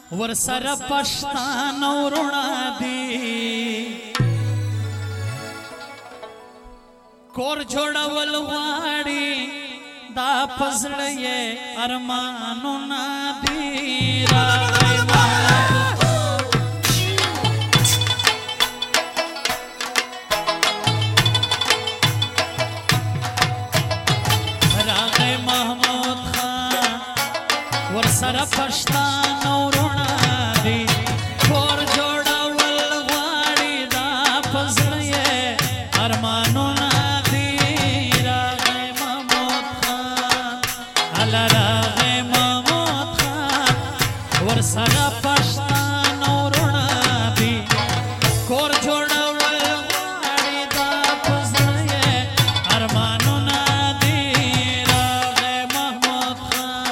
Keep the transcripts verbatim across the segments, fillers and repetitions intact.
ورسر پښتان ورونه دي کور جوړول غواړي دا پزړه یې ارمانونه دي راغی محمود خان ورسر پښتان ورونه دي کور جوړول غواړي دا پزړه یې ارمانونه دي راغی محمود خان هله راغی محمود خان ورسر پښتان ورونه دي کور جوړول غواړي دا پزړه یې ارمانونه دي راغی محمود خان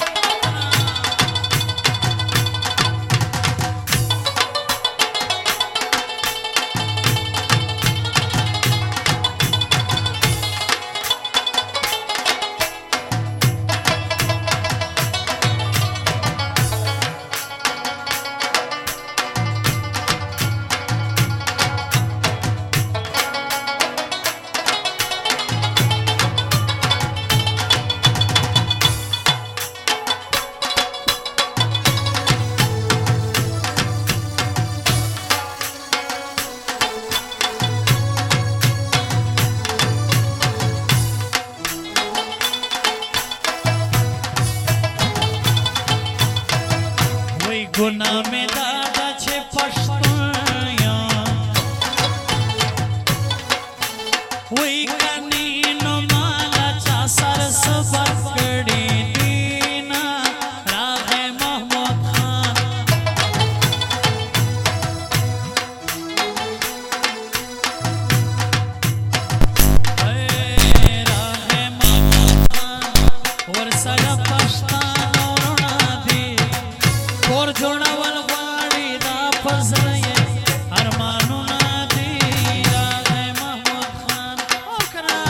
गुनाह में दादा छे पछताया वही कनी नो माला चा सरस बकड़ी दीना रागे महमूद खान रागे महमूद खान वर्षा पछतान और जोड़ावल वाड़ी दा फजल ये अरमानुना दी रागे महमूद खान ओकरा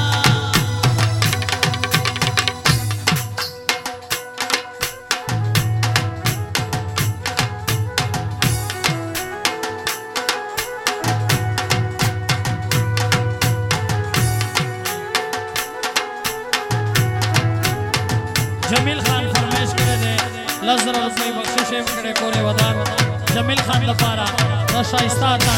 जमील खान फरमाइश करे दे लज़र रुपए बख्शिश करे कोरे वदान जमील खान लपारा शाइस्ता था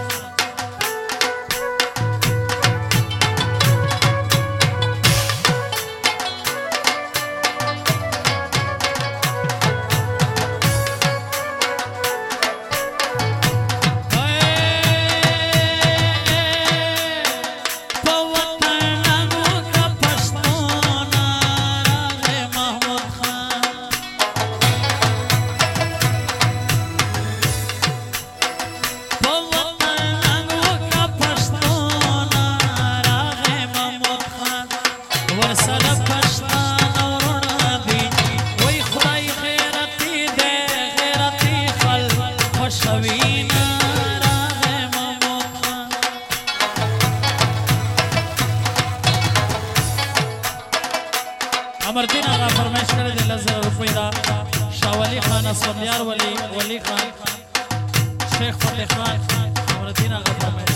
अमरदीन आगा फरमाइश करे दे लज़र रुपए दा शाह वली खान असफंदियार वली वली खान शेख फतेह खान अमरदीन आगा फरमाइश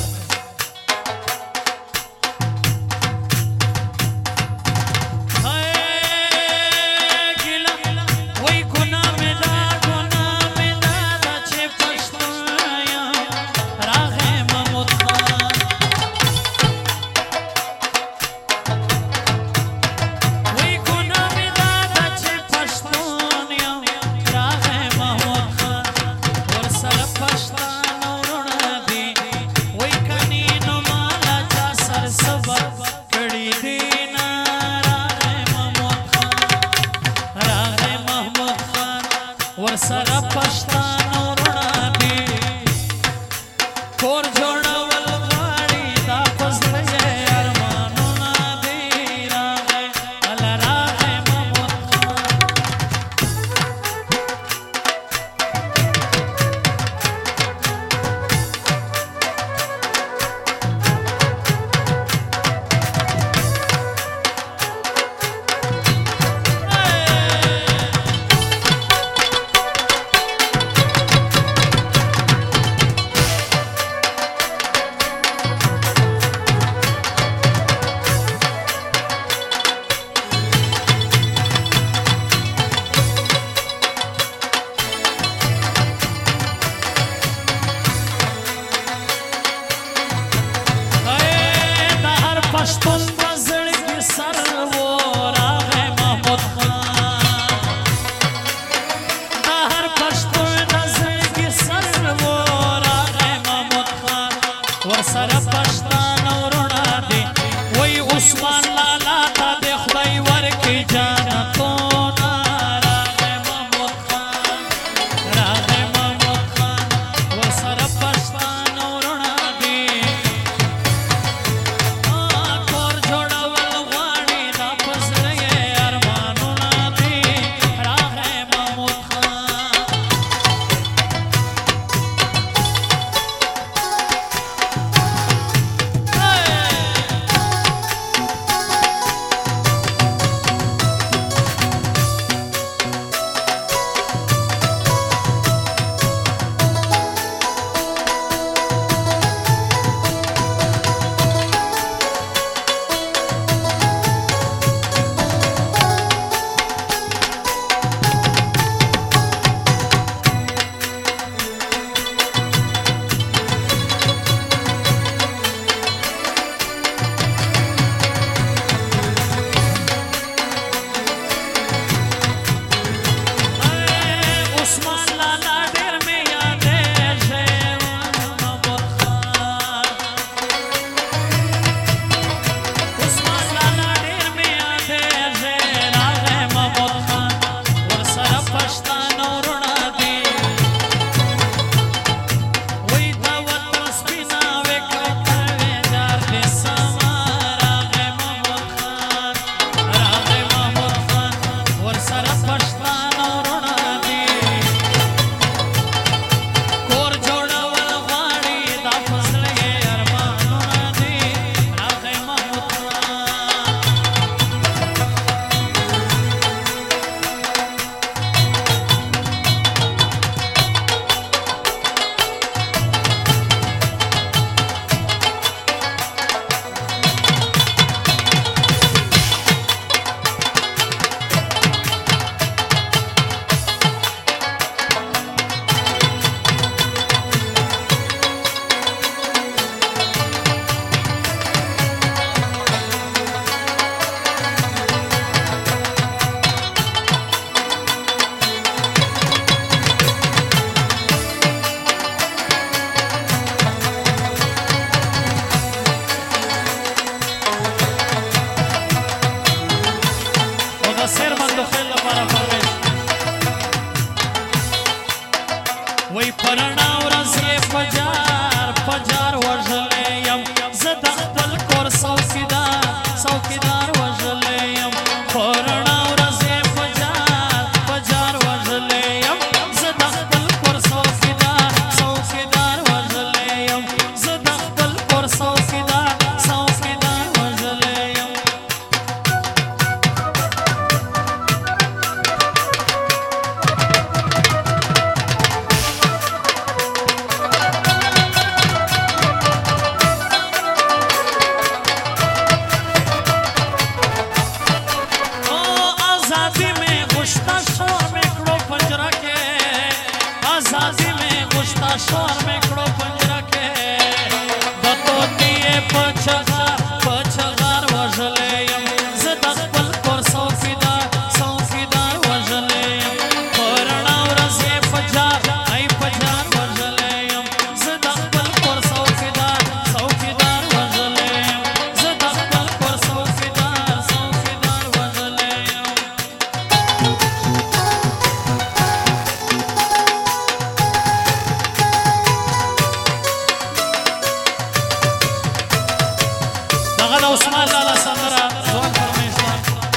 ورسره پښتان ورونه دي کور جوړول غواړي دا فضل یې ارمانونه دي راغی هله راغی محمود خان وای پرنا ورځ یې پجار پجار وژلې یم زه د خپل کور څوکیدار څوکیدار وژلې یم پرنا ورځ یې پجار پجار وژلې یم زه د خپل کور څوکیدار څوکیدار وژلې یم زه د خپل کور څوکیدار څوکیدار وژلې یم شور میں کڑو پنجرہ کے بطوطی پچغار پچغار وژلیم زد خپل کور څوکیدار څوکیدار وژلیم پرنا ورځ یې پجار ای پجار وژلیم زد خپل کور څوکیدار څوکیدار وژلیم زد خپل کور څوکیدار څوکیدار وژلیم عثمان لالا سندرا ځوان فرمیشوار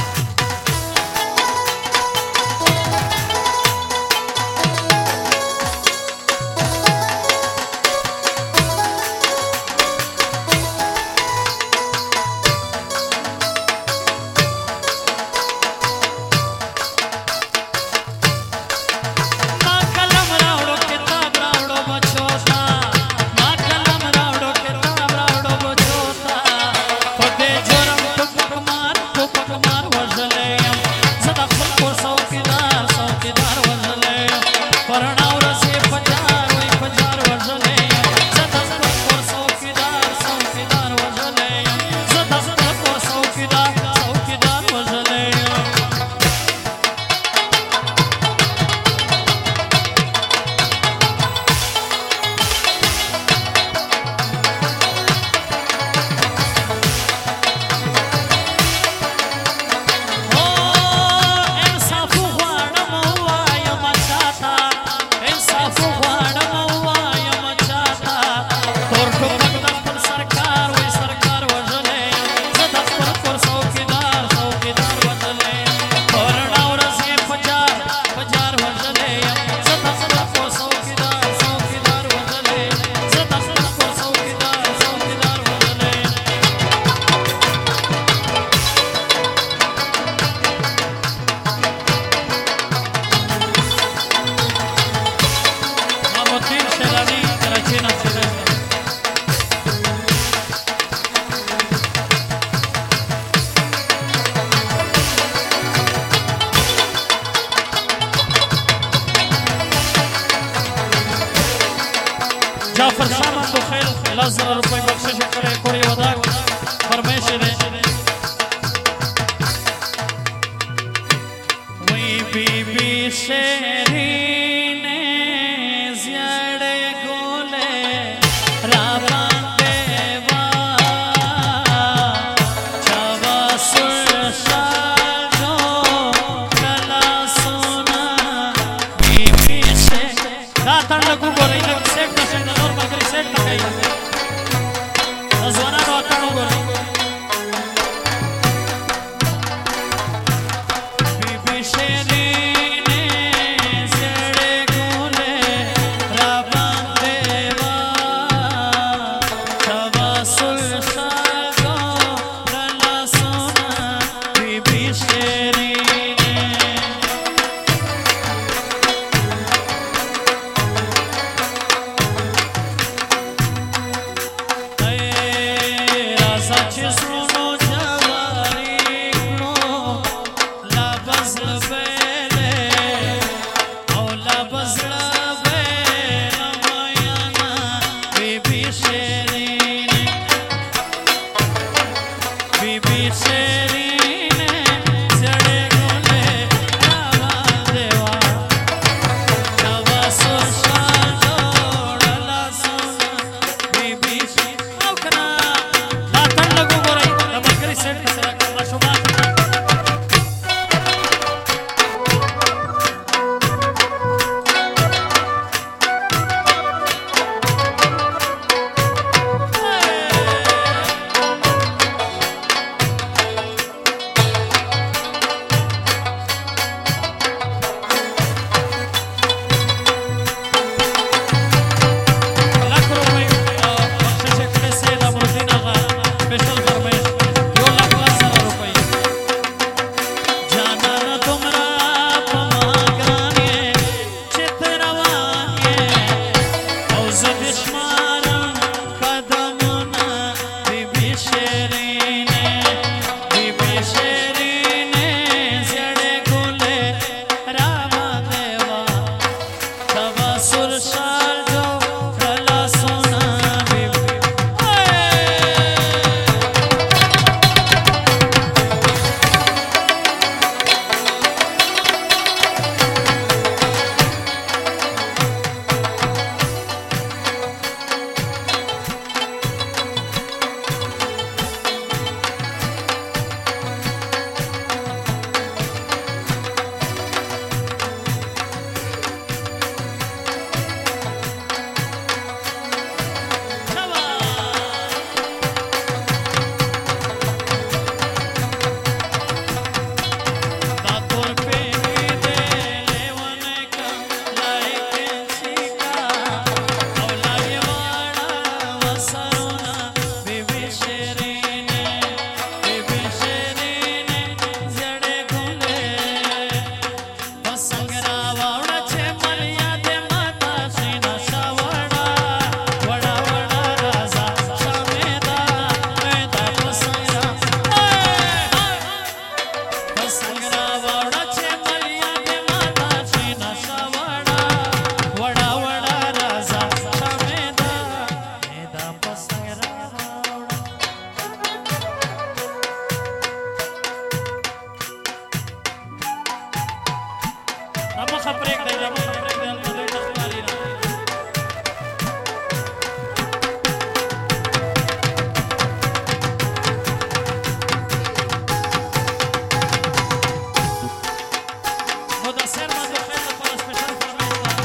ما قلم راوړو کتاب راوړو بچو تا ما قلم راوړو کتاب راوړو بچو تا جعفر سامان تو خیل لس زر روپے بخشش کرے کوری ودا فرمیش دے وی بی بی شیرین زیادے گولے رابان دیوا چاوا سرشاگو کلا سونا بی بی شیرین راتن لگو گو رہی لگ سیک نشن نور مگری سیک نگئی ازوانا رواتن گو رہی بی بی شیرین زیڑے گولے رابان دیوا چوا سلشاگو رلا سونا بی بی شیرین خبرې کړئ دا مخه پرېږدئ هلته دوی ته ښکاري نه مدثر مندوخیل لپاره سپیشل فرمایش ده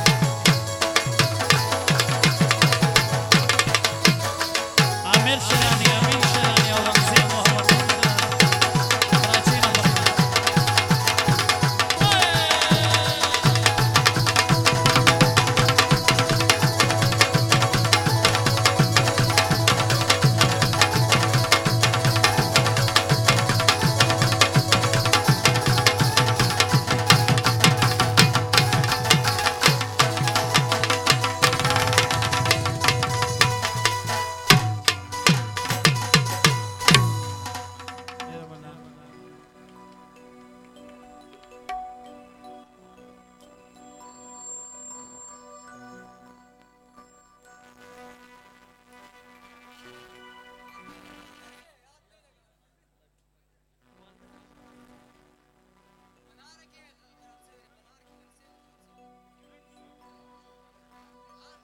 Merci.